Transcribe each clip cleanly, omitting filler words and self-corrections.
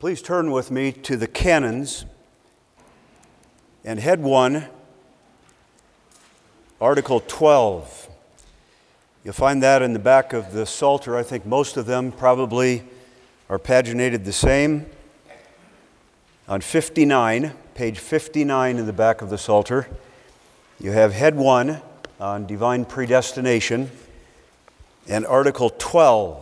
Please turn with me to the canons and Head 1, Article 12. You'll find that in the back of the Psalter. I think most of them probably are paginated the same. On 59, page 59 in the back of the Psalter, you have Head 1 on divine predestination and Article 12.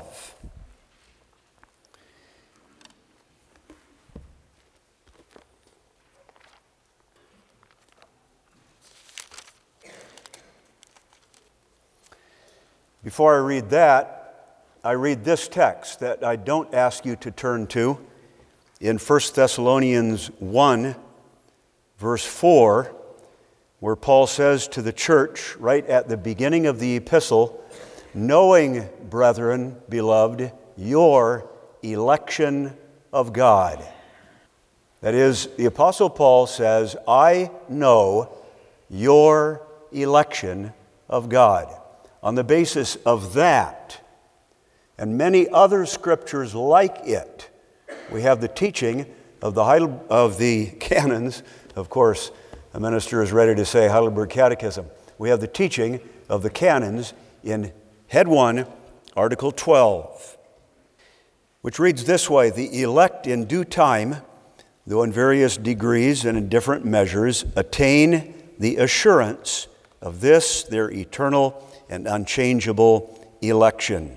Before I read that, I read this text that I don't ask you to turn to in 1 Thessalonians 1, verse 4, where Paul says to the church right at the beginning of the epistle, "Knowing, brethren, beloved, your election of God." That is, the Apostle Paul says, I know your election of God. On the basis of that, and many other scriptures like it, we have the teaching of the canons. Of course, a minister is ready to say Heidelberg Catechism. We have the teaching of the canons in Head 1, Article 12, which reads this way: "The elect in due time, though in various degrees and in different measures, attain the assurance of this their eternal and unchangeable election,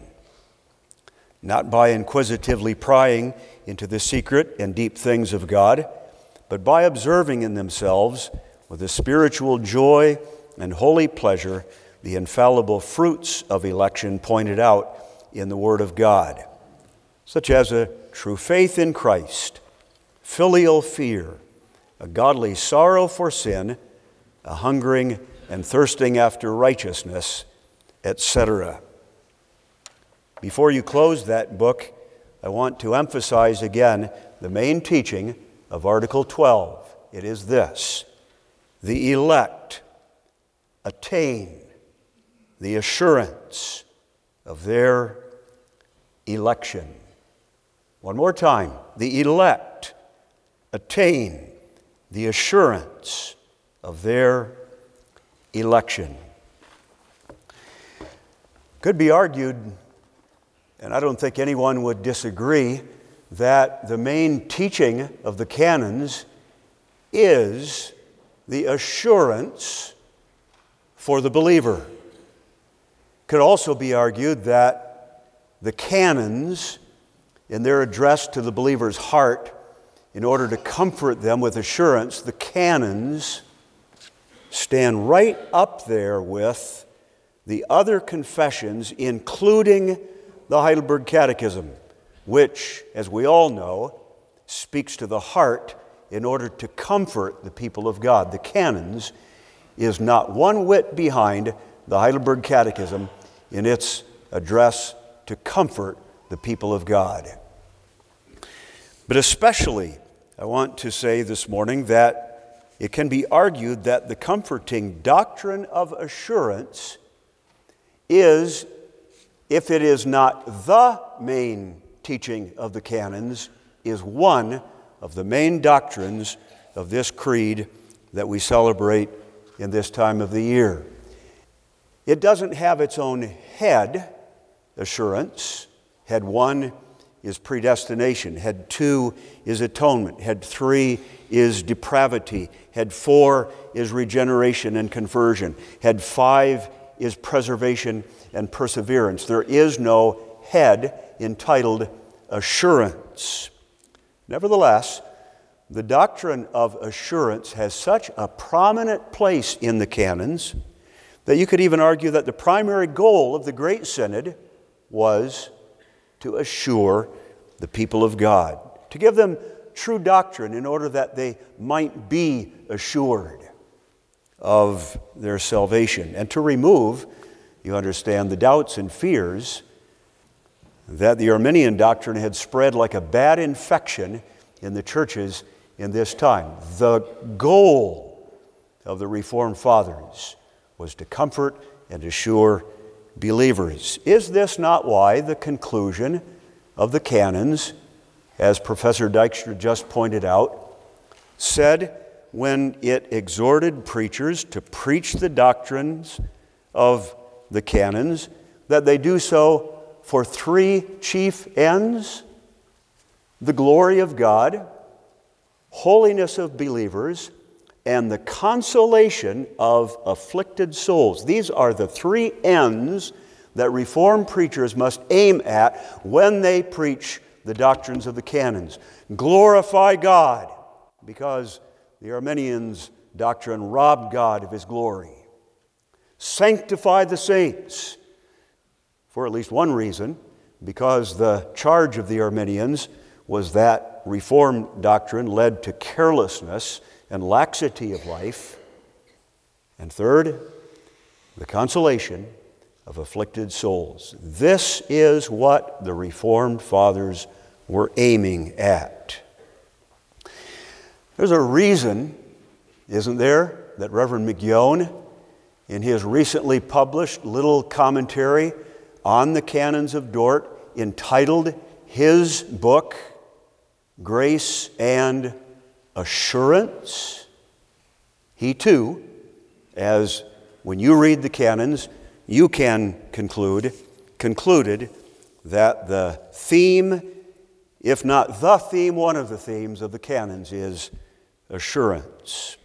not by inquisitively prying into the secret and deep things of God, but by observing in themselves with a spiritual joy and holy pleasure the infallible fruits of election pointed out in the Word of God, such as a true faith in Christ, filial fear, a godly sorrow for sin, a hungering and thirsting after righteousness, etc." Before you close that book, I want to emphasize again the main teaching of Article 12. It is this: the elect attain the assurance of their election. One more time: the elect attain the assurance of their election. Could be argued, and I don't think anyone would disagree, that the main teaching of the canons is the assurance for the believer. Could also be argued that the canons, in their address to the believer's heart, in order to comfort them with assurance, the canons stand right up there with the other confessions, including the Heidelberg Catechism, which, as we all know, speaks to the heart in order to comfort the people of God. The canons is not one whit behind the Heidelberg Catechism in its address to comfort the people of God. But especially, I want to say this morning that it can be argued that the comforting doctrine of assurance is, if it is not the main teaching of the canons, is one of the main doctrines of this creed that we celebrate in this time of the year. It doesn't have its own head, assurance. Head 1 is predestination. Head 2 is atonement. Head 3 is depravity. Head 4 is regeneration and conversion. Head 5 is preservation and perseverance. There is no head entitled assurance. Nevertheless, the doctrine of assurance has such a prominent place in the canons that you could even argue that the primary goal of the Great Synod was to assure the people of God, to give them true doctrine in order that they might be assured of their salvation, and to remove, you understand, the doubts and fears that the Arminian doctrine had spread like a bad infection in the churches in this time. The goal of the Reformed Fathers was to comfort and assure believers. Is this not why the conclusion of the canons as Professor Dykstra just pointed out, said when it exhorted preachers to preach the doctrines of the canons that they do so for three chief ends: the glory of God, holiness of believers, and the consolation of afflicted souls. These are the three ends that Reformed preachers must aim at when they preach the doctrines of the canons. Glorify God, because the Arminians' doctrine robbed God of His glory. Sanctify the saints, for at least one reason, because the charge of the Arminians was that Reformed doctrine led to carelessness and laxity of life. And third, the consolation of afflicted souls. This is what the Reformed Fathers were aiming at. There's a reason, isn't there, that Reverend McYown, in his recently published little commentary on the Canons of Dort, entitled his book, Grace and Assurance. He too, as when you read the canons, you can concluded that the theme, if not the theme, one of the themes of the canons is assurance.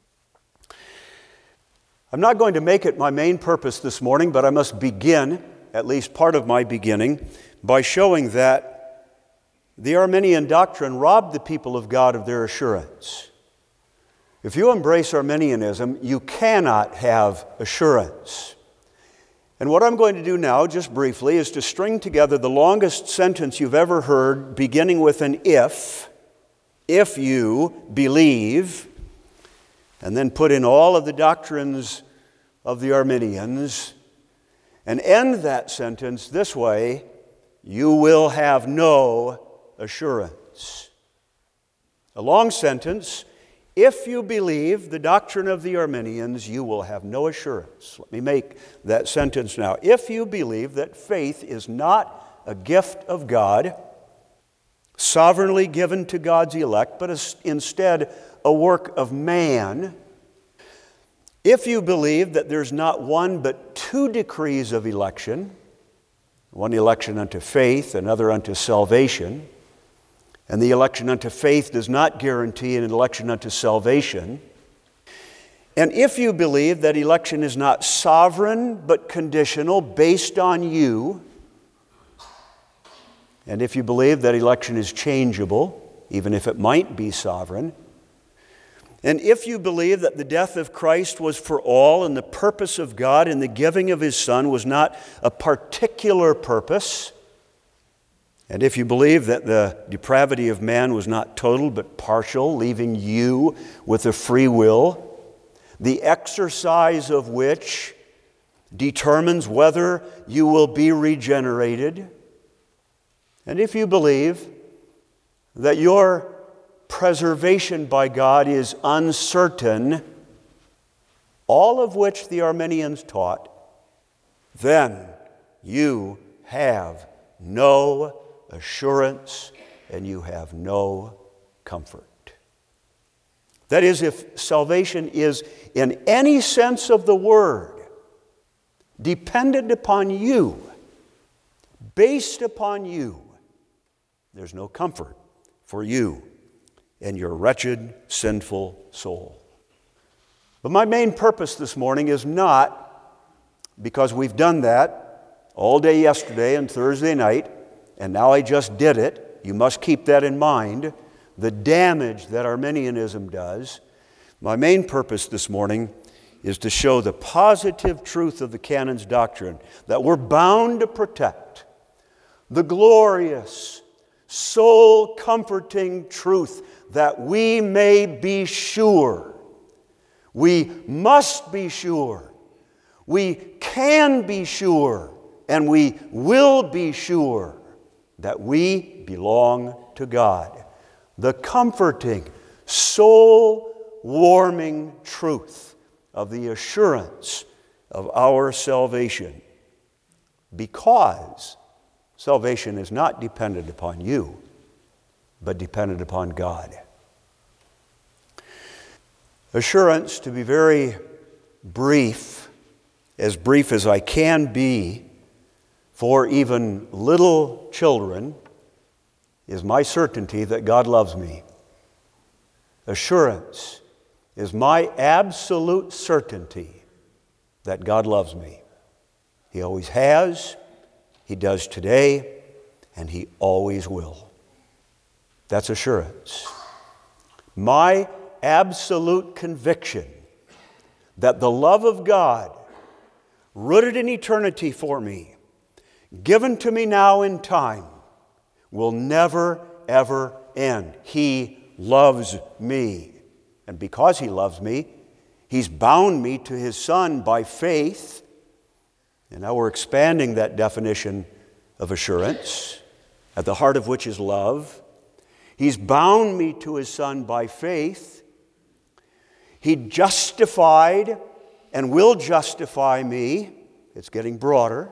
I'm not going to make it my main purpose this morning, but I must begin, at least part of my beginning, by showing that the Arminian doctrine robbed the people of God of their assurance. If you embrace Arminianism, you cannot have assurance. And what I'm going to do now, just briefly, is to string together the longest sentence you've ever heard, beginning with an if you believe, and then put in all of the doctrines of the Arminians, and end that sentence this way: you will have no assurance. A long sentence: if you believe the doctrine of the Arminians, you will have no assurance. Let me make that sentence now. If you believe that faith is not a gift of God, sovereignly given to God's elect, but is instead a work of man, if you believe that there's not one but two decrees of election, one election unto faith, another unto salvation, and the election unto faith does not guarantee an election unto salvation, and if you believe that election is not sovereign but conditional, based on you, and if you believe that election is changeable, even if it might be sovereign, and if you believe that the death of Christ was for all and the purpose of God in the giving of His Son was not a particular purpose, and if you believe that the depravity of man was not total but partial, leaving you with a free will, the exercise of which determines whether you will be regenerated, and if you believe that your preservation by God is uncertain, all of which the Arminians taught, then you have no assurance and you have no comfort. That is, if salvation is in any sense of the word dependent upon you, based upon you, there's no comfort for you and your wretched, sinful soul. But my main purpose this morning is not, because we've done that all day yesterday and Thursday night, and now I just did it. You must keep that in mind, the damage that Arminianism does. My main purpose this morning is to show the positive truth of the canon's doctrine that we're bound to protect, the glorious, soul-comforting truth that we may be sure, we must be sure, we can be sure, and we will be sure that we belong to God. The comforting, soul-warming truth of the assurance of our salvation, because salvation is not dependent upon you, but dependent upon God. Assurance, to be very brief as I can be, for even little children, is my certainty that God loves me. Assurance is my absolute certainty that God loves me. He always has, He does today, and He always will. That's assurance. My absolute conviction that the love of God, rooted in eternity for me, given to me now in time, will never, ever end. He loves me. And because He loves me, He's bound me to His Son by faith. And now we're expanding that definition of assurance, at the heart of which is love. He's bound me to His Son by faith. He justified and will justify me. It's getting broader.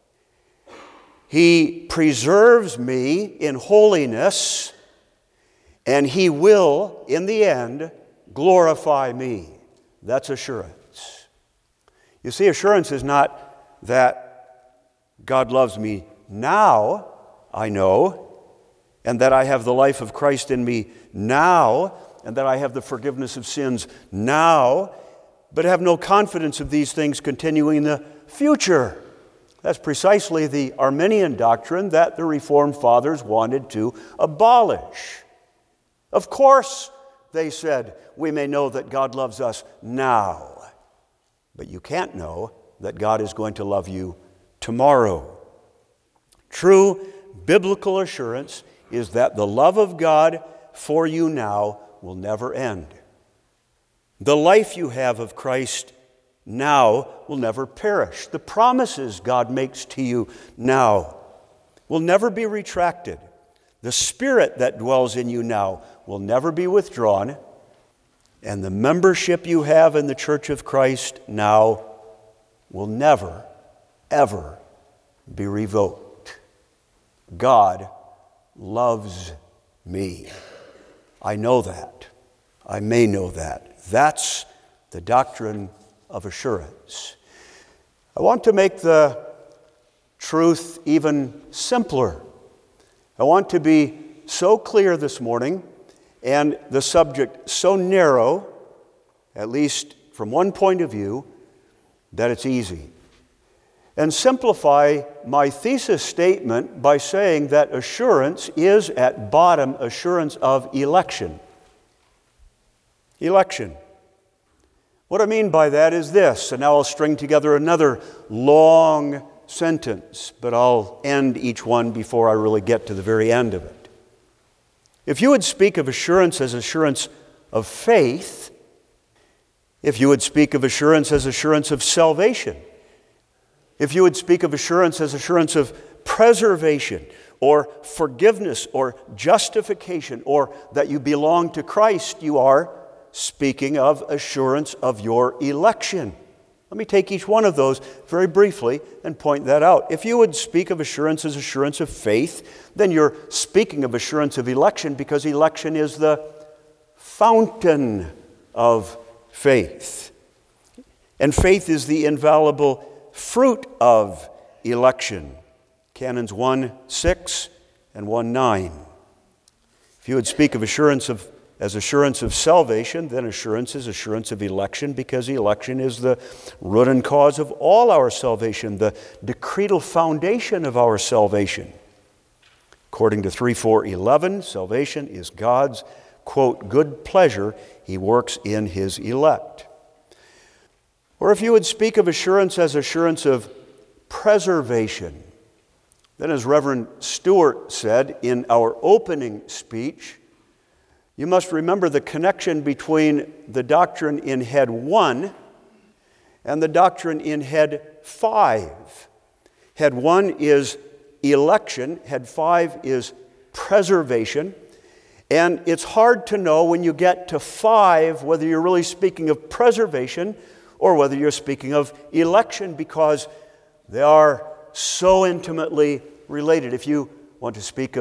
He preserves me in holiness, and He will, in the end, glorify me. That's assurance. You see, assurance is not that God loves me now, I know, and that I have the life of Christ in me now, and that I have the forgiveness of sins now, but have no confidence of these things continuing in the future. That's precisely the Arminian doctrine that the Reformed Fathers wanted to abolish. Of course, they said, we may know that God loves us now, but you can't know that God is going to love you tomorrow. True biblical assurance is that the love of God for you now will never end. The life you have of Christ now will never perish. The promises God makes to you now will never be retracted. The Spirit that dwells in you now will never be withdrawn. And the membership you have in the Church of Christ now will never, ever be revoked. God loves me. I know that. I may know that. That's the doctrine of assurance. I want to make the truth even simpler. I want to be so clear this morning and the subject so narrow, at least from one point of view, that it's easy. And simplify my thesis statement by saying that assurance is at bottom assurance of election. Election. What I mean by that is this, and now I'll string together another long sentence, but I'll end each one before I really get to the very end of it. If you would speak of assurance as assurance of faith, if you would speak of assurance as assurance of salvation, if you would speak of assurance as assurance of preservation or forgiveness or justification or that you belong to Christ, you are speaking of assurance of your election. Let me take each one of those very briefly and point that out. If you would speak of assurance as assurance of faith, then you're speaking of assurance of election because election is the fountain of faith. And faith is the infallible fruit of election. Canons 1:6 and 1:9. If you would speak of assurance as assurance of salvation, then assurance is assurance of election because election is the root and cause of all our salvation, the decretal foundation of our salvation. According to 3:4:11, salvation is God's, quote, good pleasure He works in His elect. Or if you would speak of assurance as assurance of preservation, then as Reverend Stewart said in our opening speech, you must remember the connection between the doctrine in Head 1 and the doctrine in Head 5. Head 1 is election, Head 5 is preservation. And it's hard to know when you get to 5 whether you're really speaking of preservation or whether you're speaking of election because they are so intimately related. If you want to speak of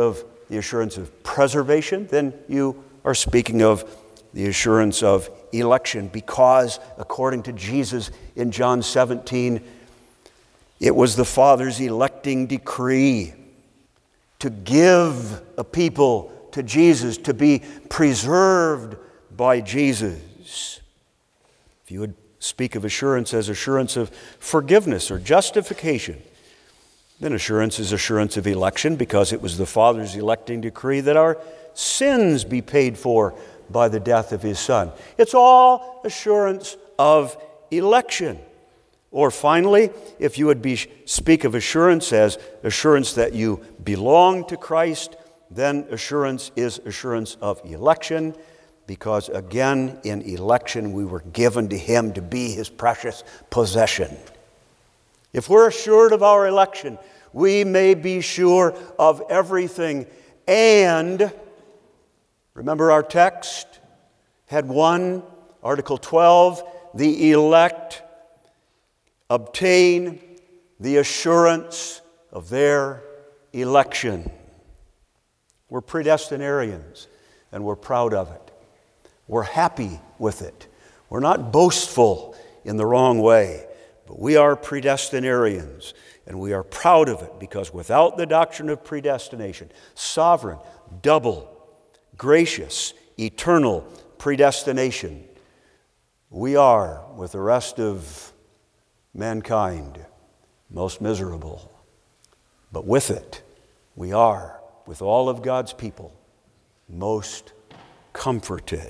the assurance of preservation, then you are speaking of the assurance of election, because according to Jesus in John 17, it was the Father's electing decree to give a people to Jesus, to be preserved by Jesus. If you would speak of assurance as assurance of forgiveness or justification, then assurance is assurance of election, because it was the Father's electing decree that our sins be paid for by the death of His Son. It's all assurance of election. Or finally, if you would speak of assurance as assurance that you belong to Christ, then assurance is assurance of election, because again, in election we were given to Him to be His precious possession. If we're assured of our election, we may be sure of everything. And remember, our text had 1, Article 12, the elect obtain the assurance of their election. We're predestinarians, and we're proud of it. We're happy with it. We're not boastful in the wrong way, but we are predestinarians, and we are proud of it, because without the doctrine of predestination, sovereign, double, gracious, eternal predestination, we are, with the rest of mankind, most miserable. But with it, we are, with all of God's people, most comforted.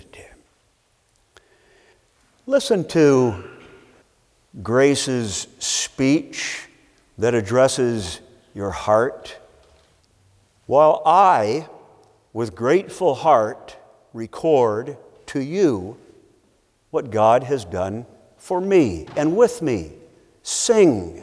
Listen to Grace's speech that addresses your heart. While I, with grateful heart, record to you what God has done for me and with me, sing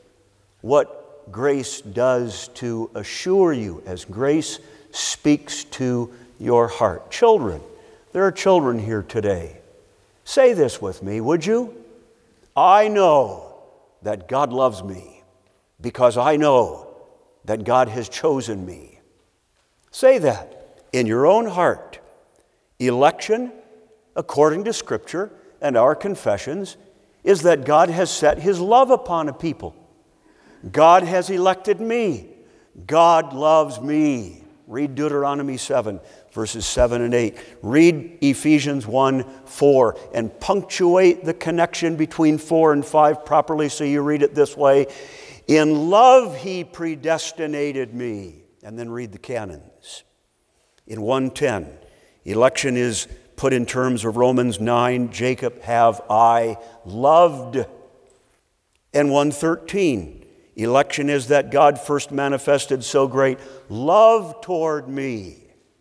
what grace does to assure you as grace speaks to your heart. Children, there are children here today. Say this with me, would you? I know that God loves me because I know that God has chosen me. Say that in your own heart. Election, according to Scripture and our confessions, is that God has set His love upon a people. God has elected me. God loves me. Read Deuteronomy 7, verses 7 and 8. Read Ephesians 1, 4, and punctuate the connection between 4 and 5 properly, so you read it this way. In love He predestinated me. And then read the canons. In 1:10, election is put in terms of Romans 9, Jacob have I loved. And 1:13, election is that God first manifested so great love toward me.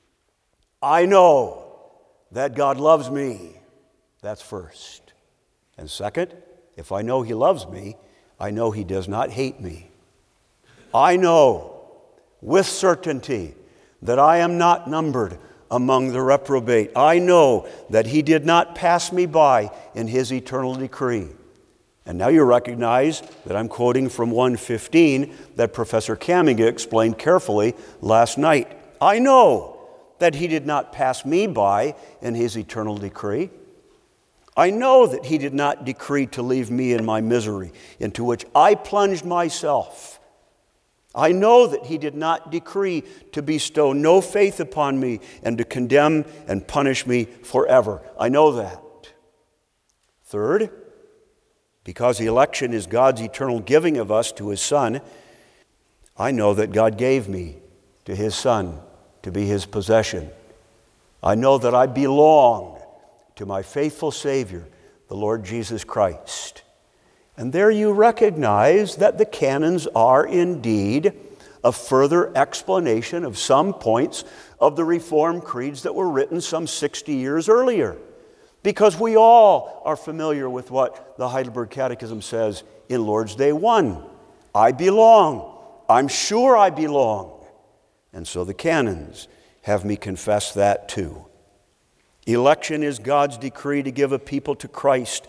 I know that God loves me. That's first. And second, if I know He loves me, I know He does not hate me. I know with certainty that I am not numbered among the reprobate. I know that He did not pass me by in His eternal decree. And now you recognize that I'm quoting from 1:15 that Professor Kamminga explained carefully last night. I know that He did not pass me by in His eternal decree. I know that He did not decree to leave me in my misery, into which I plunged myself. I know that He did not decree to bestow no faith upon me and to condemn and punish me forever. I know that. Third, because the election is God's eternal giving of us to His Son, I know that God gave me to His Son to be His possession. I know that I belong to my faithful Savior, the Lord Jesus Christ. And there you recognize that the canons are indeed a further explanation of some points of the Reformed creeds that were written some 60 years earlier. Because we all are familiar with what the Heidelberg Catechism says in Lord's Day 1. I belong. I'm sure I belong. And so the canons have me confess that too. Election is God's decree to give a people to Christ.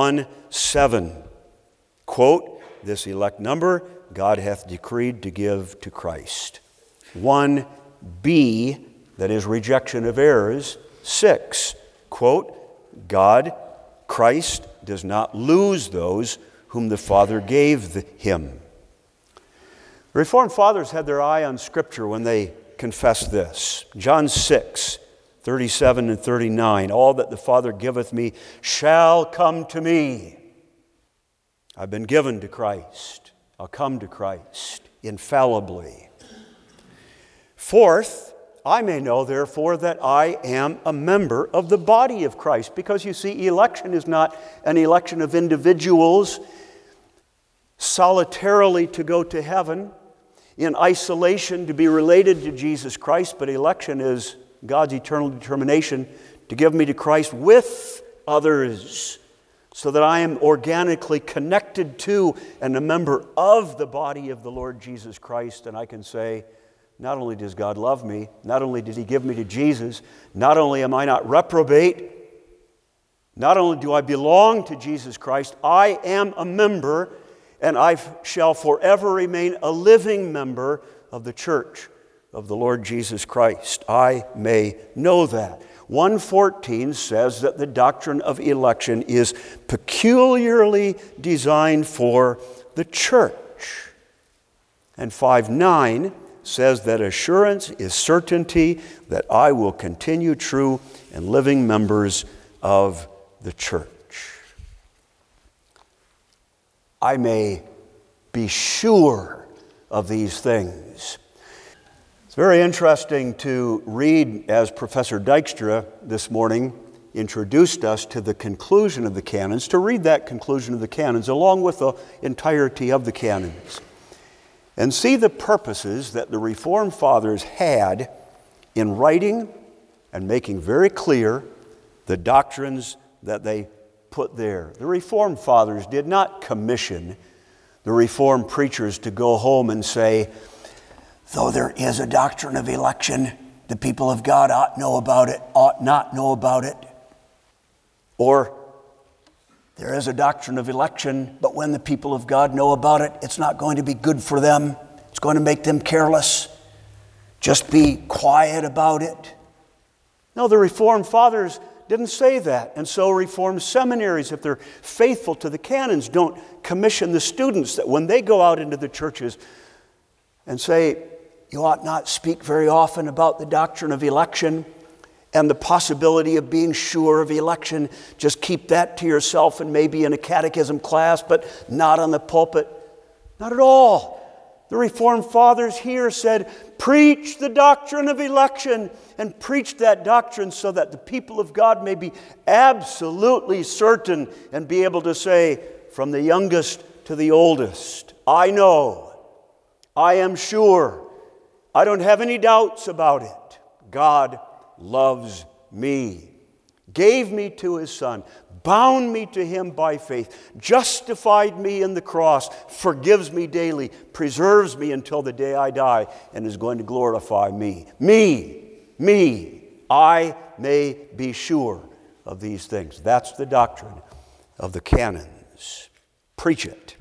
1:7. Quote, this elect number God hath decreed to give to Christ. 1 1b, that is rejection of errors, 6, quote, God, Christ, does not lose those whom the Father gave him. The Reformed Fathers had their eye on Scripture when they confessed this. John 6, 37 and 39, all that the Father giveth me shall come to me. I've been given to Christ. I'll come to Christ infallibly. Fourth, I may know, therefore, that I am a member of the body of Christ. Because you see, election is not an election of individuals solitarily to go to heaven, in isolation to be related to Jesus Christ, but election is God's eternal determination to give me to Christ with others, so that I am organically connected to and a member of the body of the Lord Jesus Christ. And I can say, not only does God love me, not only did He give me to Jesus, not only am I not reprobate, not only do I belong to Jesus Christ, I am a member, and I shall forever remain a living member of the church of the Lord Jesus Christ. I may know that. 1:14 says that the doctrine of election is peculiarly designed for the church. And 5:9 says that assurance is certainty that I will continue true and living members of the church. I may be sure of these things. It's very interesting to read as Professor Dykstra this morning introduced us to the conclusion of the canons, to read that conclusion of the canons along with the entirety of the canons and see the purposes that the Reformed Fathers had in writing and making very clear the doctrines that they put there. The Reformed Fathers did not commission the Reformed preachers to go home and say, though there is a doctrine of election, the people of God ought not know about it. Or, there is a doctrine of election, but when the people of God know about it, it's not going to be good for them. It's going to make them careless. Just be quiet about it. No, the Reformed Fathers didn't say that. And so Reformed seminaries, if they're faithful to the canons, don't commission the students that when they go out into the churches and say, you ought not speak very often about the doctrine of election and the possibility of being sure of election. Just keep that to yourself and maybe in a catechism class, but not on the pulpit. Not at all. The Reformed Fathers here said, preach the doctrine of election and preach that doctrine so that the people of God may be absolutely certain and be able to say, from the youngest to the oldest, I know, I am sure, I don't have any doubts about it. God loves me, gave me to His Son, bound me to Him by faith, justified me in the cross, forgives me daily, preserves me until the day I die, and is going to glorify me. Me, I may be sure of these things. That's the doctrine of the canons. Preach it.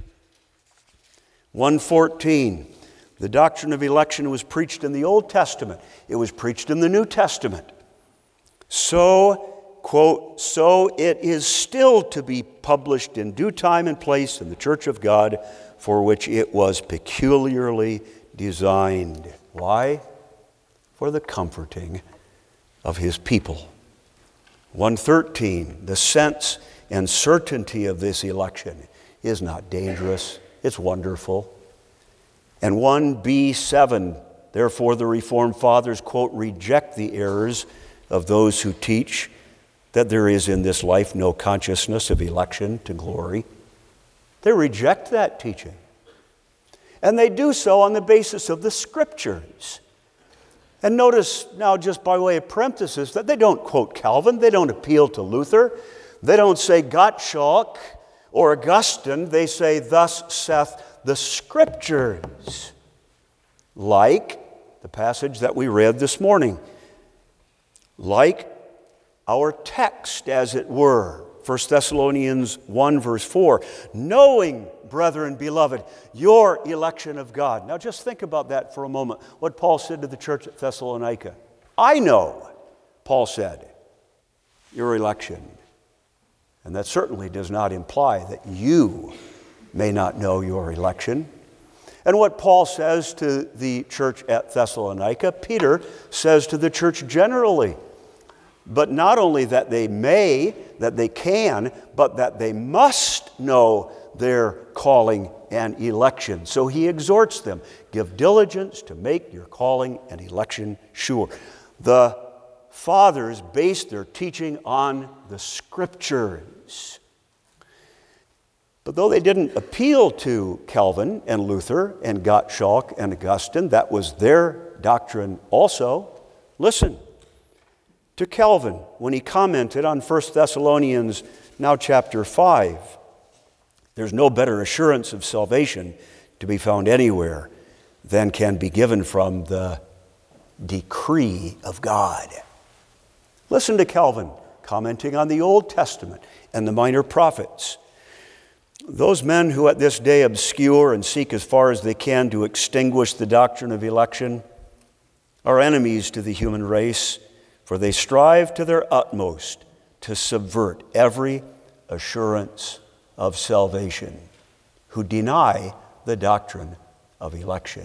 1:14. The doctrine of election was preached in the Old Testament. It was preached in the New Testament. So, quote, so it is still to be published in due time and place in the church of God, for which it was peculiarly designed. Why? For the comforting of His people. 1:13. The sense and certainty of this election is not dangerous. It's wonderful. And 1b7, therefore the Reformed Fathers, quote, reject the errors of those who teach that there is in this life no consciousness of election to glory. They reject that teaching. And they do so on the basis of the Scriptures. And notice now, just by way of parenthesis, that they don't quote Calvin, they don't appeal to Luther, they don't say Gottschalk or Augustine, they say, thus saith the Scriptures, like the passage that we read this morning, like our text, as it were, 1 Thessalonians 1 verse 4, knowing, brethren, beloved, your election of God. Now just think about that for a moment, what Paul said to the church at Thessalonica. I know, Paul said, your election. And that certainly does not imply that you may not know your election. And what Paul says to the church at Thessalonica, Peter says to the church generally. But not only that they may, that they can, but that they must know their calling and election. So he exhorts them, give diligence to make your calling and election sure. The fathers based their teaching on the Scriptures. But though they didn't appeal to Calvin and Luther and Gottschalk and Augustine, that was their doctrine also. Listen to Calvin when he commented on 1 Thessalonians, now chapter 5. There's no better assurance of salvation to be found anywhere than can be given from the decree of God. Listen to Calvin commenting on the Old Testament and the minor prophets. Those men who at this day obscure and seek as far as they can to extinguish the doctrine of election are enemies to the human race, for they strive to their utmost to subvert every assurance of salvation, who deny the doctrine of election.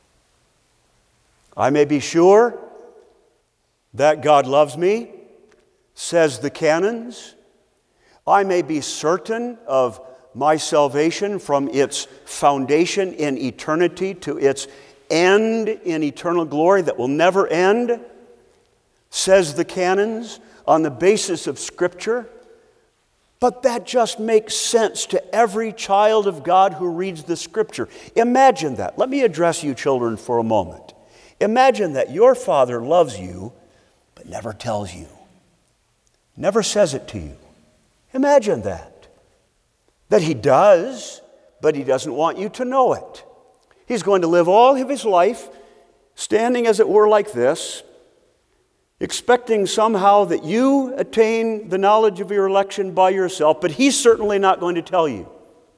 I may be sure that God loves me, says the canons. I may be certain of my salvation from its foundation in eternity to its end in eternal glory that will never end, says the canons, on the basis of Scripture. But that just makes sense to every child of God who reads the Scripture. Imagine that. Let me address you children for a moment. Imagine that your father loves you, but never tells you. Never says it to you. Imagine that. That he does, but he doesn't want you to know it. He's going to live all of his life standing, as it were, like this, expecting somehow that you attain the knowledge of your election by yourself, but he's certainly not going to tell you.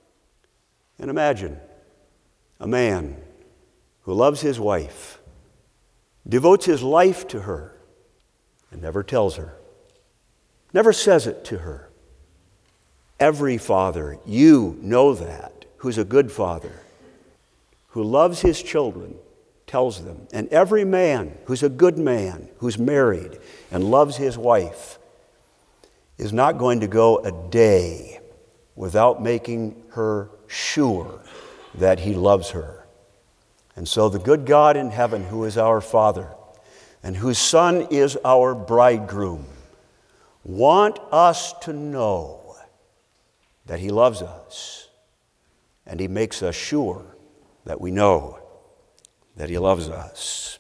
And imagine a man who loves his wife, devotes his life to her, and never tells her, never says it to her. Every father, you know that, who's a good father, who loves his children, tells them. And every man who's a good man, who's married and loves his wife, is not going to go a day without making her sure that he loves her. And so the good God in heaven, who is our Father, and whose Son is our bridegroom, want us to know that he loves us, and he makes us sure that we know that he loves us.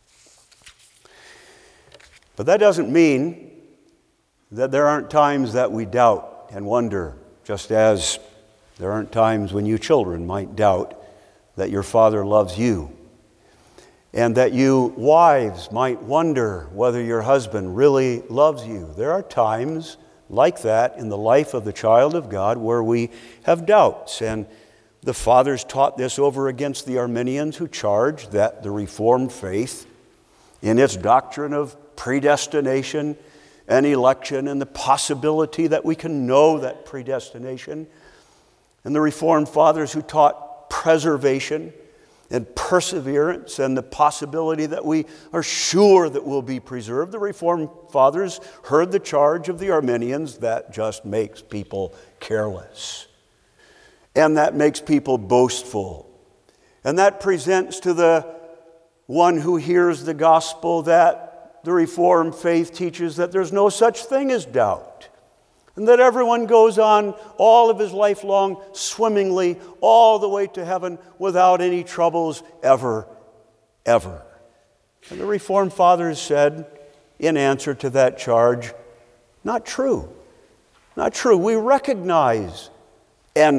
But that doesn't mean that there aren't times that we doubt and wonder, just as there aren't times when you children might doubt that your father loves you, and that you wives might wonder whether your husband really loves you. There are times like that in the life of the child of God where we have doubts. And the fathers taught this over against the Arminians, who charged that the Reformed faith, in its doctrine of predestination and election and the possibility that we can know that predestination, and the Reformed fathers who taught preservation and perseverance and the possibility that we are sure that we'll be preserved. The Reformed fathers heard the charge of the Arminians that just makes people careless. And that makes people boastful. And that presents to the one who hears the gospel that the Reformed faith teaches that there's no such thing as doubt. And that everyone goes on all of his life long swimmingly all the way to heaven without any troubles ever, ever. And the Reformed fathers said, in answer to that charge, not true. Not true. We recognize and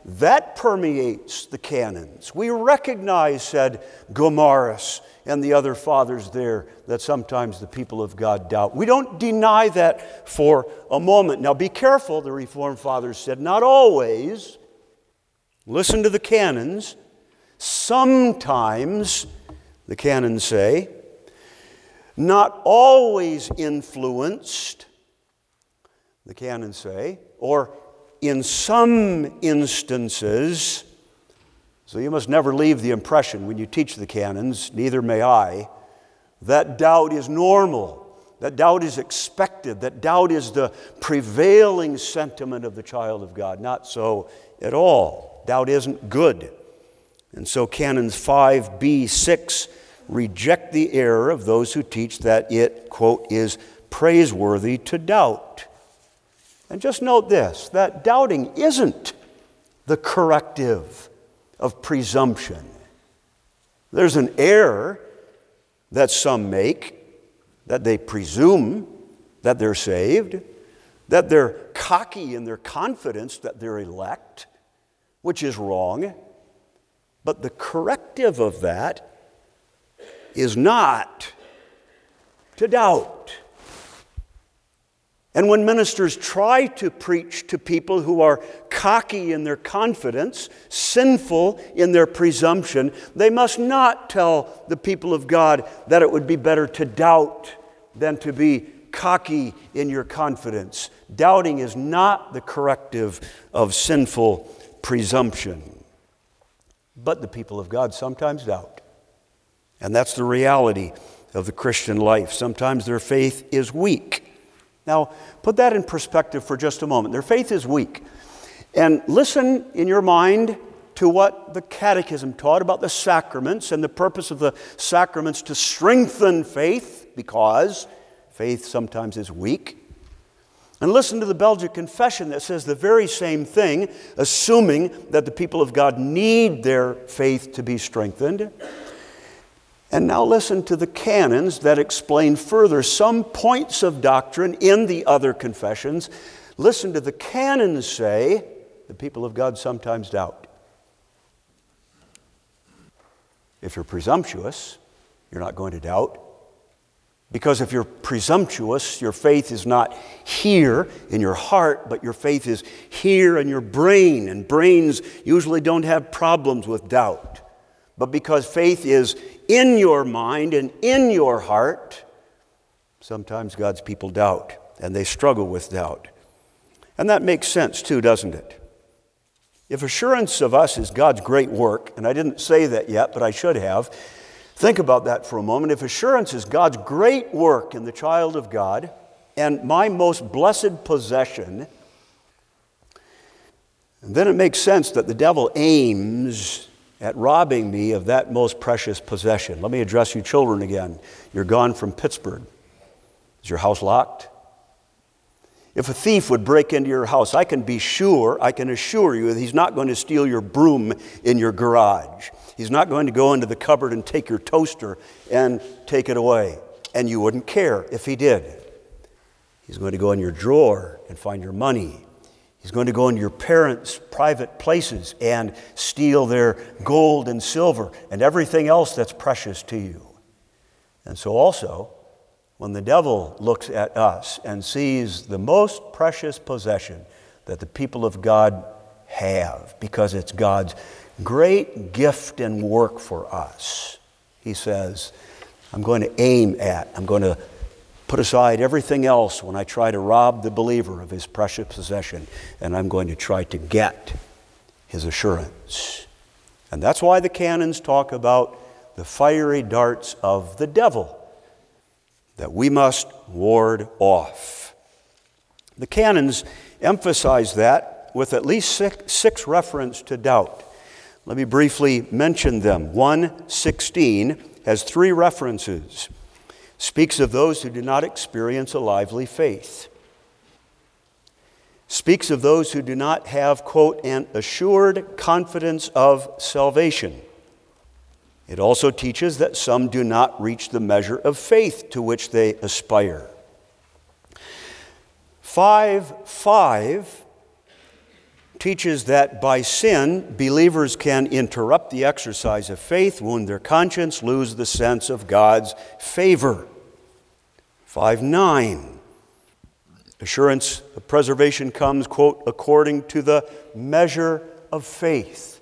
that permeates the canons. We recognize, said Gomarus and the other fathers there, that sometimes the people of God doubt. We don't deny that for a moment. Now be careful, the Reformed fathers said, not always. Listen to the canons. Sometimes, the canons say, not always influenced, the canons say, or in some instances. So you must never leave the impression when you teach the canons, neither may I, that doubt is normal, that doubt is expected, that doubt is the prevailing sentiment of the child of God. Not so at all. Doubt isn't good. And so canons 5b, 6 reject the error of those who teach that it, quote, is praiseworthy to doubt. And just note this, that doubting isn't the corrective of presumption. There's an error that some make, that they presume that they're saved, that they're cocky in their confidence that they're elect, which is wrong. But the corrective of that is not to doubt. And when ministers try to preach to people who are cocky in their confidence, sinful in their presumption, they must not tell the people of God that it would be better to doubt than to be cocky in your confidence. Doubting is not the corrective of sinful presumption. But the people of God sometimes doubt. And that's the reality of the Christian life. Sometimes their faith is weak. Now, put that in perspective for just a moment. Their faith is weak. And listen in your mind to what the Catechism taught about the sacraments and the purpose of the sacraments to strengthen faith, because faith sometimes is weak. And listen to the Belgic Confession that says the very same thing, assuming that the people of God need their faith to be strengthened. And now listen to the canons that explain further some points of doctrine in the other confessions. Listen to the canons say the people of God sometimes doubt. If you're presumptuous, you're not going to doubt. Because if you're presumptuous, your faith is not here in your heart, but your faith is here in your brain. And brains usually don't have problems with doubt. But because faith is in your mind and in your heart, sometimes God's people doubt, and they struggle with doubt. And that makes sense too, doesn't it? If assurance of us is God's great work, and I didn't say that yet, but I should have, think about that for a moment. If assurance is God's great work in the child of God, and my most blessed possession, then it makes sense that the devil aims at robbing me of that most precious possession. Let me address you children again. You're gone from Pittsburgh. Is your house locked? If a thief would break into your house, I can assure you that he's not going to steal your broom in your garage. He's not going to go into the cupboard and take your toaster and take it away. And you wouldn't care if he did. He's going to go in your drawer and find your money. He's going to go into your parents' private places and steal their gold and silver and everything else that's precious to you. And so also, when the devil looks at us and sees the most precious possession that the people of God have, because it's God's great gift and work for us, he says, I'm going to put aside everything else when I try to rob the believer of his precious possession, and I'm going to try to get his assurance. And that's why the canons talk about the fiery darts of the devil that we must ward off. The canons emphasize that with at least six references to doubt. Let me briefly mention them. 1:16 has 3 references. Speaks of those who do not experience a lively faith. Speaks of those who do not have, quote, an assured confidence of salvation. It also teaches that some do not reach the measure of faith to which they aspire. 5:5 teaches that by sin, believers can interrupt the exercise of faith, wound their conscience, lose the sense of God's favor. 5:9. Assurance of preservation comes, quote, according to the measure of faith.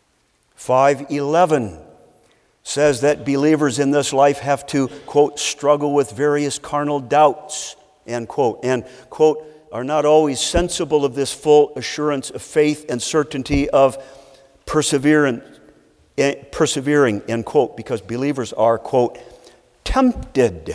5:11 says that believers in this life have to, quote, struggle with various carnal doubts, end quote, and, quote, are not always sensible of this full assurance of faith and certainty of persevering, end quote, because believers are, quote, tempted.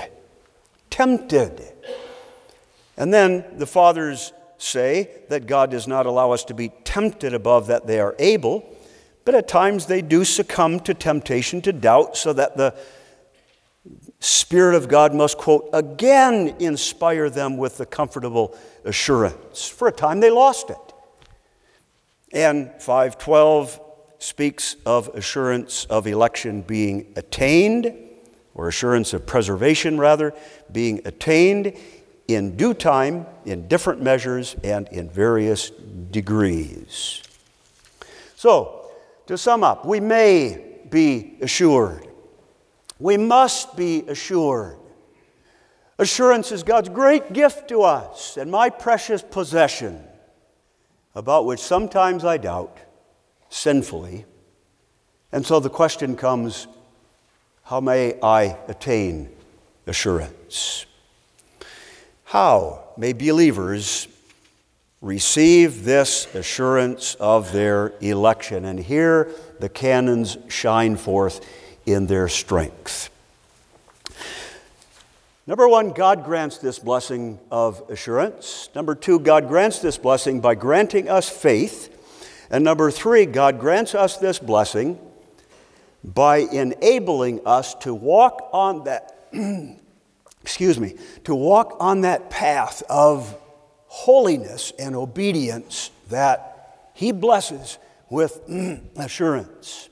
And then the fathers say that God does not allow us to be tempted above that they are able, but at times they do succumb to temptation, to doubt, so that the Spirit of God must, quote, again inspire them with the comfortable assurance. For a time they lost it. And 5:12 speaks of assurance of election being attained, or assurance of preservation, rather, being attained in due time, in different measures, and in various degrees. So, to sum up, we may be assured. We must be assured. Assurance is God's great gift to us and my precious possession, about which sometimes I doubt, sinfully. And so the question comes, how may I attain assurance? How may believers receive this assurance of their election? And here the canons shine forth in their strength. Number one, God grants this blessing of assurance. Number two, God grants this blessing by granting us faith. And number three, God grants us this blessing by enabling us to walk on that, to walk on that path of holiness and obedience that He blesses with assurance.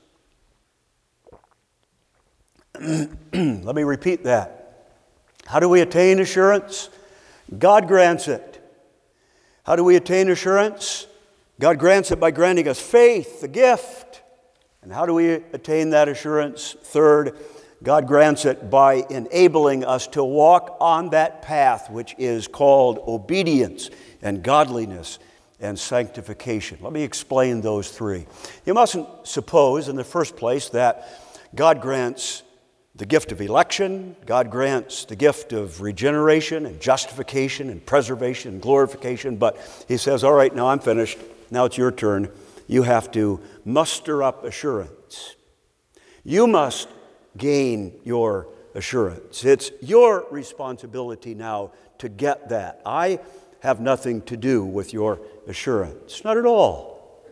Let me repeat that. How do we attain assurance? God grants it. How do we attain assurance? God grants it by granting us faith, the gift. And how do we attain that assurance? Third, God grants it by enabling us to walk on that path which is called obedience and godliness and sanctification. Let me explain those three. You mustn't suppose, in the first place, that God grants the gift of election, God grants the gift of regeneration and justification and preservation and glorification, but He says, all right, now I'm finished. Now it's your turn. You have to muster up assurance. You must gain your assurance. It's your responsibility now to get that. I have nothing to do with your assurance. Not at all.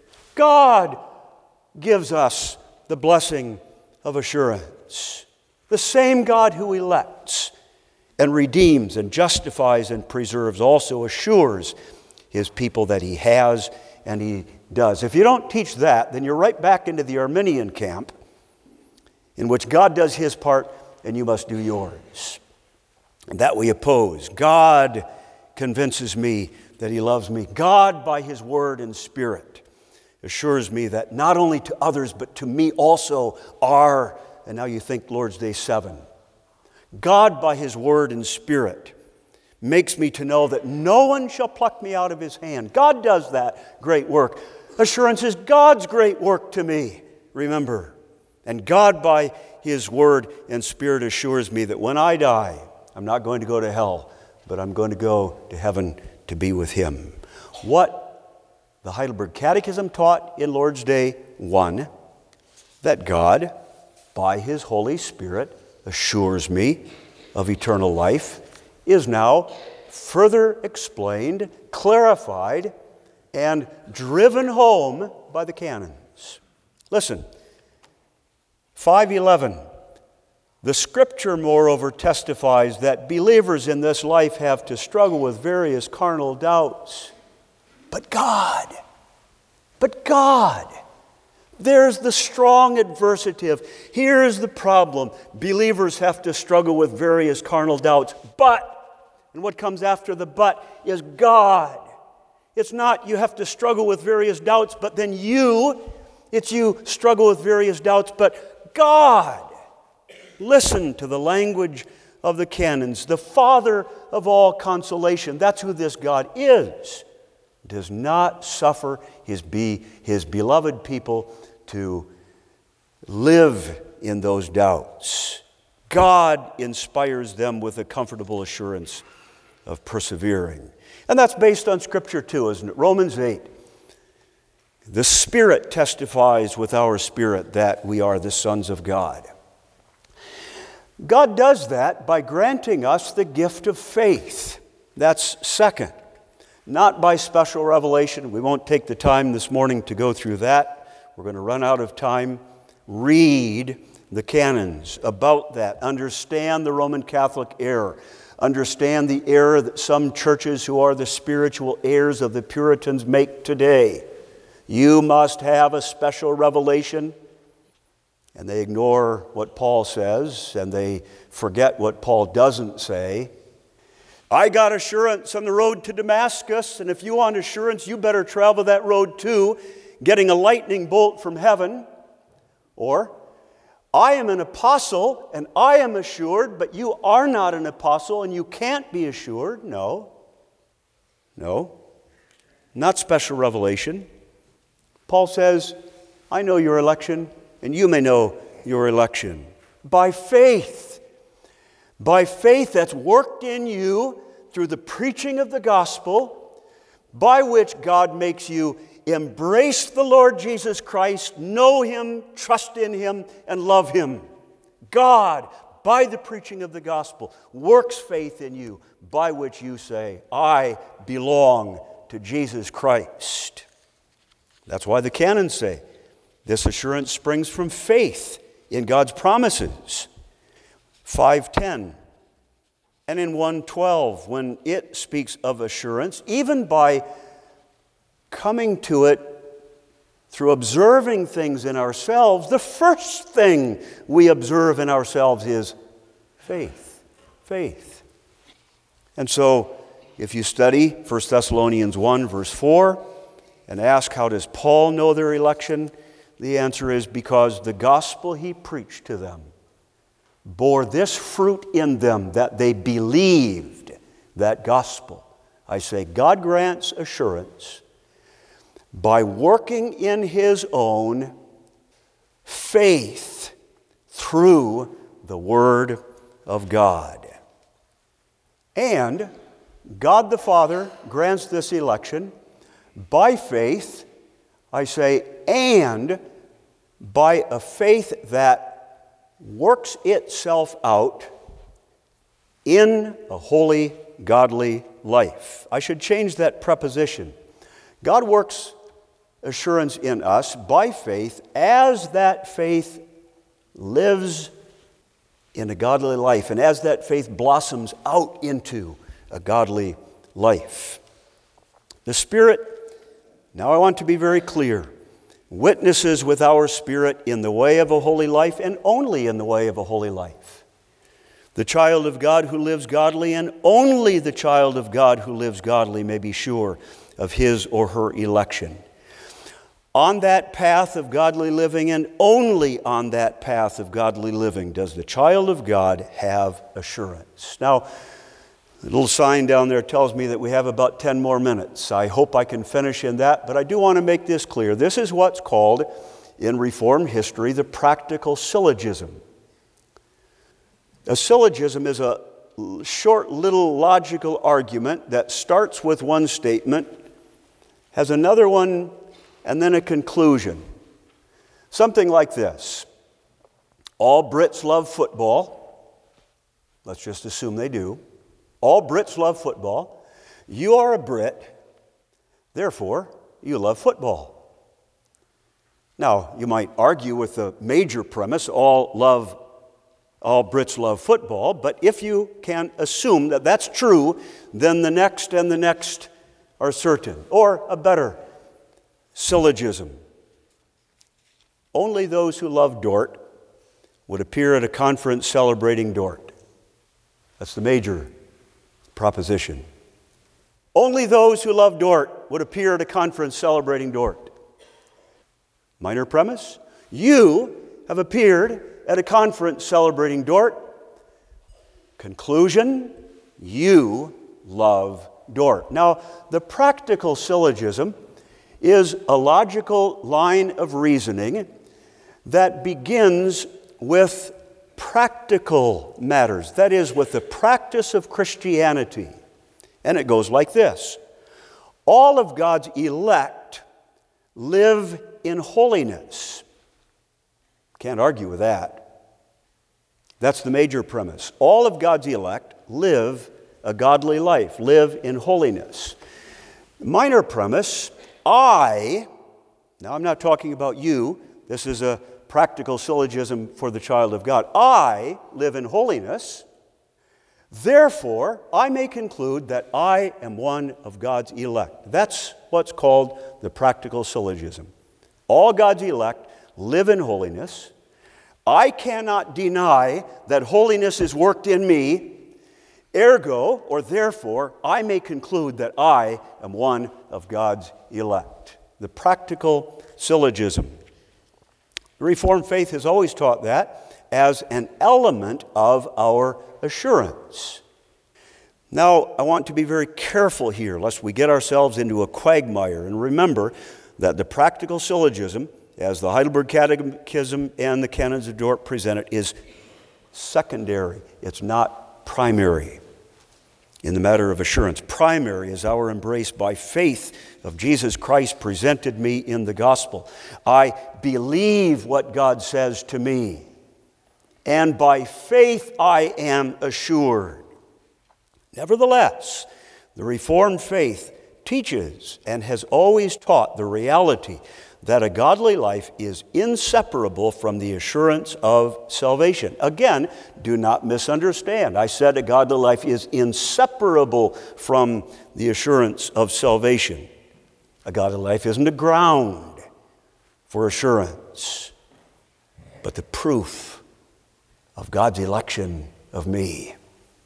God gives us the blessing of assurance. The same God who elects and redeems and justifies and preserves also assures His people that He has and He does. If you don't teach that, then you're right back into the Arminian camp, in which God does His part and you must do yours. And that we oppose. God convinces me that He loves me. God, by His Word and Spirit, assures me that not only to others but to me also are, and now you think Lord's Day 7. God, by His Word and Spirit, makes me to know that no one shall pluck me out of His hand. God does that great work. Assurance is God's great work to me, remember. And God, by His Word and Spirit, assures me that when I die, I'm not going to go to hell, but I'm going to go to heaven to be with Him. What the Heidelberg Catechism taught in Lord's Day 1, that God, by His Holy Spirit, assures me of eternal life, is now further explained, clarified, and driven home by the canons. Listen, 5:11. The Scripture, moreover, testifies that believers in this life have to struggle with various carnal doubts. But God, there's the strong adversative. Here's the problem. Believers have to struggle with various carnal doubts. But, and what comes after the but, is God. It's not you have to struggle with various doubts, but then it's you struggle with various doubts, but God. Listen to the language of the canons. The Father of all consolation. That's who this God is. Does not suffer his beloved people to live in those doubts. God inspires them with a comfortable assurance of persevering. And that's based on Scripture too, isn't it? Romans 8. The Spirit testifies with our spirit that we are the sons of God. God does that by granting us the gift of faith. That's second. Not by special revelation. We won't take the time this morning to go through that. We're going to run out of time. Read the canons about that. Understand the Roman Catholic error. Understand the error that some churches who are the spiritual heirs of the Puritans make today. You must have a special revelation. And they ignore what Paul says, and they forget what Paul doesn't say. I got assurance on the road to Damascus, and if you want assurance, you better travel that road too, getting a lightning bolt from heaven. Or, I am an apostle, and I am assured, but you are not an apostle, and you can't be assured. No. Not special revelation. Paul says, I know your election, and you may know your election. By faith. By faith that's worked in you through the preaching of the gospel, by which God makes you embrace the Lord Jesus Christ, know Him, trust in Him, and love Him. God, by the preaching of the gospel, works faith in you, by which you say, I belong to Jesus Christ. That's why the canons say, this assurance springs from faith in God's promises. 5:10 and in 1:12, when it speaks of assurance, even by coming to it through observing things in ourselves, the first thing we observe in ourselves is faith. Faith. And so, if you study 1 Thessalonians 1, verse 4, and ask, how does Paul know their election? The answer is because the gospel he preached to them bore this fruit in them, that they believed that gospel. I say, God grants assurance by working in His own faith through the Word of God. And God the Father grants this election by faith, I say, and by a faith that works itself out in a holy, godly life. I should change that preposition. God works assurance in us by faith as that faith lives in a godly life and as that faith blossoms out into a godly life. The Spirit, now I want to be very clear, witnesses with our spirit in the way of a holy life and only in the way of a holy life. The child of God who lives godly, and only the child of God who lives godly may be sure of his or her election. On that path of godly living, and only on that path of godly living, does the child of God have assurance. Now, the little sign down there tells me that we have about 10 more minutes. I hope I can finish in that, but I do want to make this clear. This is what's called, in Reformed history, the practical syllogism. A syllogism is a short little logical argument that starts with one statement, has another one, and then a conclusion. Something like this. All Brits love football. Let's just assume they do. All Brits love football. You are a Brit, therefore you love football. Now, you might argue with the major premise, all Brits love football, but if you can assume that that's true, then the next and the next are certain. Or a better syllogism. Only those who love Dort would appear at a conference celebrating Dort. That's the major proposition. Only those who love Dort would appear at a conference celebrating Dort. Minor premise, you have appeared at a conference celebrating Dort. Conclusion, you love Dort. Now, the practical syllogism is a logical line of reasoning that begins with practical matters, that is, with the practice of Christianity. And it goes like this. All of God's elect live in holiness. Can't argue with that. That's the major premise. All of God's elect live a godly life, live in holiness. Minor premise, now I'm not talking about you, this is a practical syllogism for the child of God. I live in holiness, therefore I may conclude that I am one of God's elect. That's what's called the practical syllogism. All God's elect live in holiness. I cannot deny that holiness is worked in me. Ergo, or therefore, I may conclude that I am one of God's elect. The practical syllogism. The Reformed faith has always taught that as an element of our assurance. Now, I want to be very careful here, lest we get ourselves into a quagmire. And remember that the practical syllogism, as the Heidelberg Catechism and the Canons of Dort present it, is secondary. It's not primary in the matter of assurance. Primary is our embrace by faith of Jesus Christ presented me in the gospel. I believe what God says to me, and by faith I am assured. Nevertheless, the Reformed faith teaches and has always taught the reality that a godly life is inseparable from the assurance of salvation. Again, do not misunderstand. I said a godly life is inseparable from the assurance of salvation. A godly life isn't a ground for assurance, but the proof of God's election of me.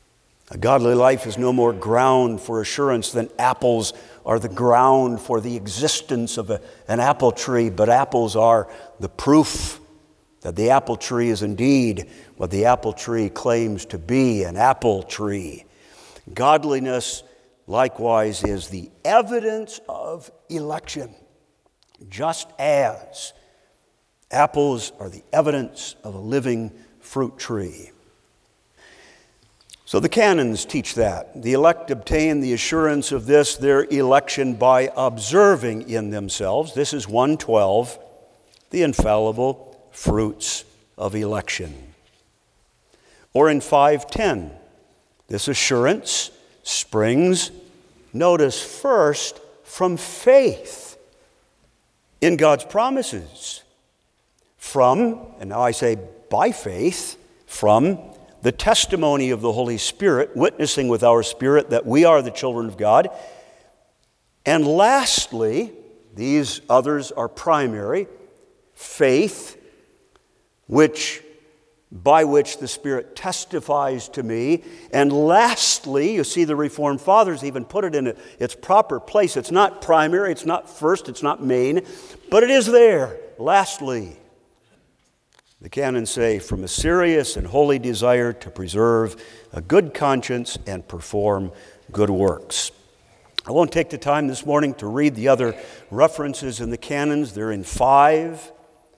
A godly life is no more ground for assurance than apples are the ground for the existence of an apple tree, but apples are the proof that the apple tree is indeed what the apple tree claims to be, an apple tree. Godliness, likewise, is the evidence of election, just as apples are the evidence of a living fruit tree. So the canons teach that. The elect obtain the assurance of this, their election, by observing in themselves, this is 112, the infallible fruits of election. Or in 5:10, this assurance springs, notice first, from faith in God's promises. From, and now I say by faith, from the testimony of the Holy Spirit, witnessing with our spirit that we are the children of God. And lastly, these others are primary, faith, by which the Spirit testifies to me. And lastly, you see the Reformed Fathers even put it in its proper place. It's not primary, it's not first, it's not main, but it is there. Lastly, the canons say, from a serious and holy desire to preserve a good conscience and perform good works. I won't take the time this morning to read the other references in the canons. They're in 5,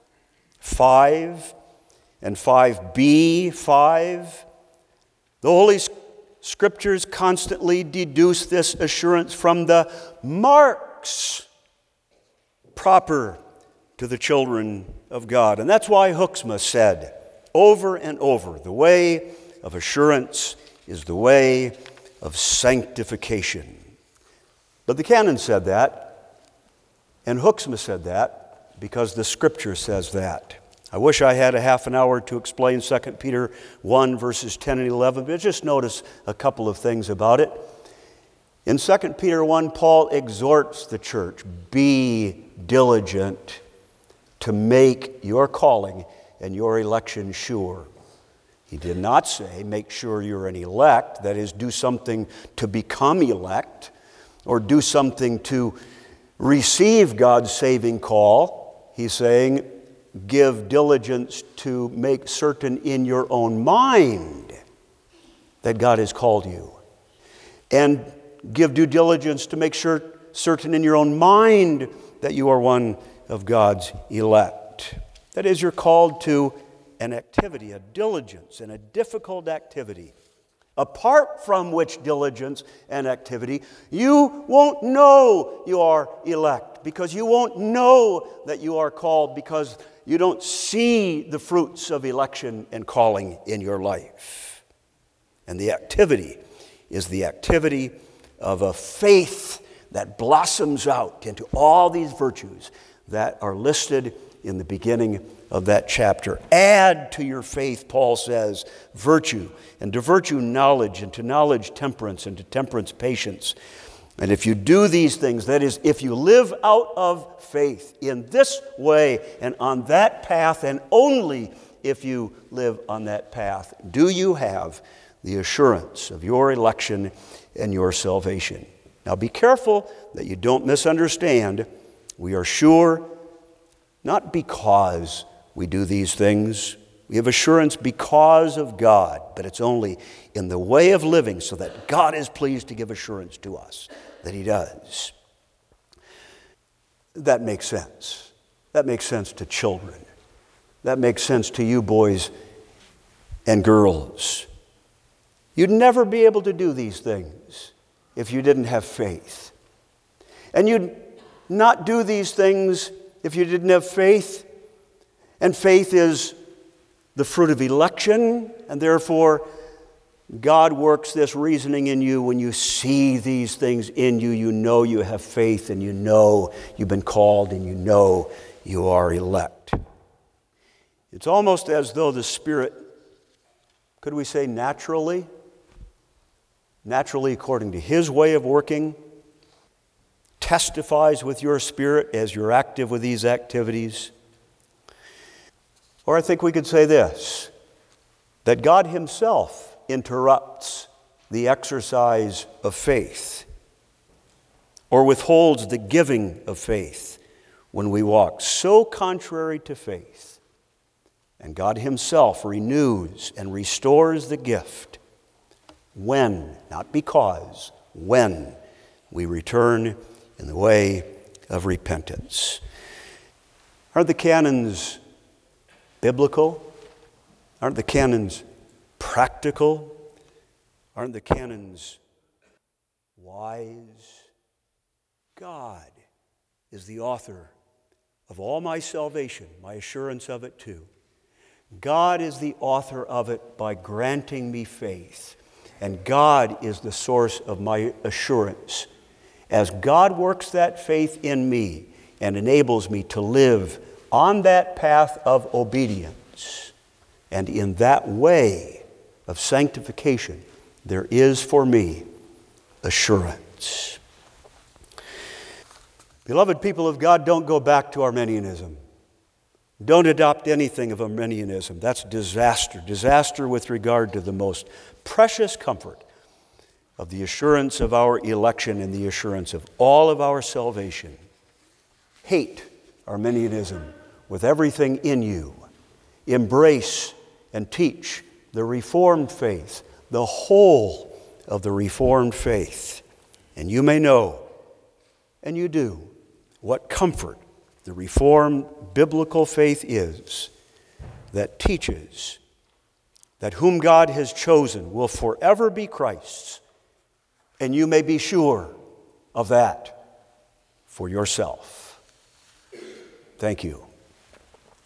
and 5b, 5. The Holy Scriptures constantly deduce this assurance from the marks proper to the children of God. And that's why Hoeksma said over and over, the way of assurance is the way of sanctification. But the canon said that, and Hoeksma said that, because the Scripture says that. I wish I had a half an hour to explain 2 Peter 1, verses 10 and 11, but just notice a couple of things about it. In 2 Peter 1, Paul exhorts the church, be diligent to make your calling and your election sure. He did not say, make sure you're an elect, that is, do something to become elect, or do something to receive God's saving call, he's saying, give diligence to make certain in your own mind that God has called you. And give due diligence to make certain in your own mind that you are one of God's elect. That is, you're called to an activity, a diligence, and a difficult activity, apart from which diligence and activity you won't know you are elect, because you won't know that you are called, because you don't see the fruits of election and calling in your life. And the activity is the activity of a faith that blossoms out into all these virtues that are listed in the beginning of that chapter. Add to your faith, Paul says, virtue, and to virtue knowledge, and to knowledge temperance, and to temperance patience. And if you do these things, that is, if you live out of faith in this way and on that path, and only if you live on that path, do you have the assurance of your election and your salvation. Now be careful that you don't misunderstand. We are sure not because we do these things. We have assurance because of God, but it's only in the way of living so that God is pleased to give assurance to us that He does. That makes sense. That makes sense to children. That makes sense to you boys and girls. You'd never be able to do these things if you didn't have faith. And you'd not do these things if you didn't have faith. And faith is the fruit of election, and therefore God works this reasoning in you. When you see these things in you, you know you have faith, and you know you've been called, and you know you are elect. It's almost as though the Spirit, could we say naturally according to His way of working, testifies with your spirit as you're active with these activities. Or I think we could say this, that God Himself interrupts the exercise of faith, or withholds the giving of faith when we walk so contrary to faith. And God Himself renews and restores the gift when, not because, when we return in the way of repentance. Aren't the canons biblical? Aren't the canons practical? Aren't the canons wise? God is the author of all my salvation, my assurance of it too. God is the author of it by granting me faith. And God is the source of my assurance. As God works that faith in me and enables me to live on that path of obedience and in that way of sanctification, there is for me assurance. Beloved people of God, don't go back to Arminianism. Don't adopt anything of Arminianism. That's disaster. Disaster with regard to the most precious comfort of the assurance of our election and the assurance of all of our salvation. Hate Arminianism with everything in you. Embrace and teach the Reformed faith, the whole of the Reformed faith. And you may know, and you do, what comfort the Reformed biblical faith is that teaches that whom God has chosen will forever be Christ's, and you may be sure of that for yourself. Thank you.